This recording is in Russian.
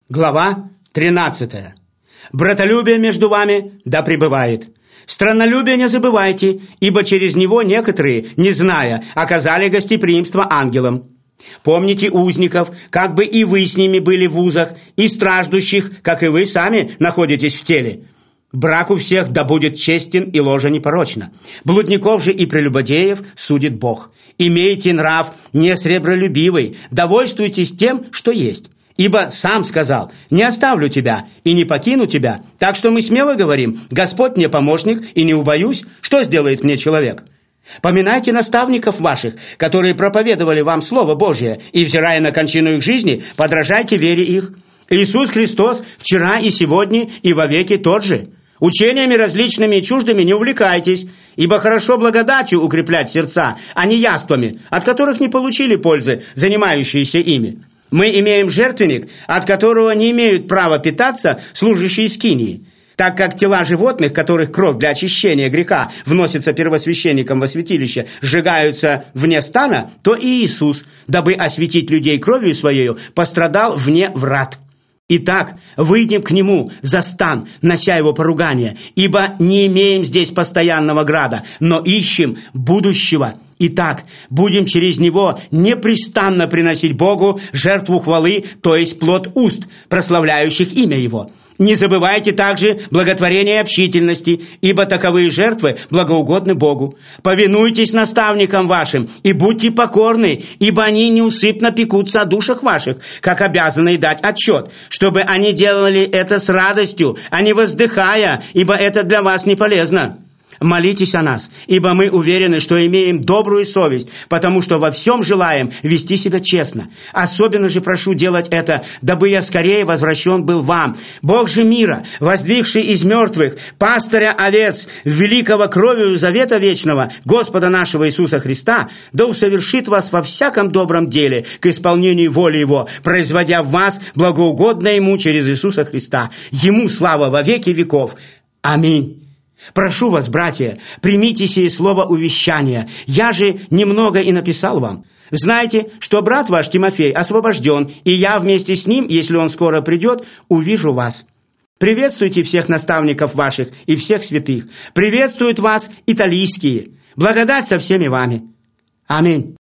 Глава 13. Братолюбие между вами да пребывает. Страннолюбие не забывайте, ибо через него некоторые, не зная, оказали гостеприимство ангелам. Помните узников, как бы и вы с ними были в узах, и страждущих, как и вы сами находитесь в теле. Брак у всех да будет честен и ложа непорочна. Блудников же и прелюбодеев судит Бог. Имейте нрав не сребролюбивый, довольствуйтесь тем, что есть. Ибо сам сказал: не оставлю тебя и не покину тебя. Так что мы смело говорим: Господь мне помощник, и не убоюсь, что сделает мне человек. Поминайте наставников ваших, которые проповедовали вам Слово Божие, и, взирая на кончину их жизни, подражайте вере их. Иисус Христос вчера и сегодня и вовеки тот же. Учениями различными и чуждыми не увлекайтесь, ибо хорошо благодатью укреплять сердца, а не яствами, от которых не получили пользы занимающиеся ими. Мы имеем жертвенник, от которого не имеют права питаться служащие скинии, так как тела животных, которых кровь для очищения греха вносится первосвященником во святилище, сжигаются вне стана, то и Иисус, дабы осветить людей кровью Своею, пострадал вне врат. Итак, выйдем к Нему за стан, нося Его поругание, ибо не имеем здесь постоянного града, но ищем будущего. Итак, будем через Него непрестанно приносить Богу жертву хвалы, то есть плод уст, прославляющих имя Его. Не забывайте также благотворения и общительности, ибо таковые жертвы благоугодны Богу. Повинуйтесь наставникам вашим и будьте покорны, ибо они неусыпно пекутся о душах ваших, как обязаны дать отчет, чтобы они делали это с радостью, а не воздыхая, ибо это для вас не полезно. Молитесь о нас, ибо мы уверены, что имеем добрую совесть, потому что во всем желаем вести себя честно. Особенно же прошу делать это, дабы я скорее возвращен был вам. Бог же мира, воздвигший из мертвых пастыря овец, великого кровью завета вечного, Господа нашего Иисуса Христа, да усовершит вас во всяком добром деле к исполнению воли Его, производя в вас благоугодное Ему через Иисуса Христа. Ему слава во веки веков. Аминь. Прошу вас, братья, примите сие слово увещания. Я же немного и написал вам. Знайте, что брат ваш Тимофей освобожден, и я вместе с ним, если он скоро придет, увижу вас. Приветствуйте всех наставников ваших и всех святых. Приветствуют вас италийские. Благодать со всеми вами. Аминь.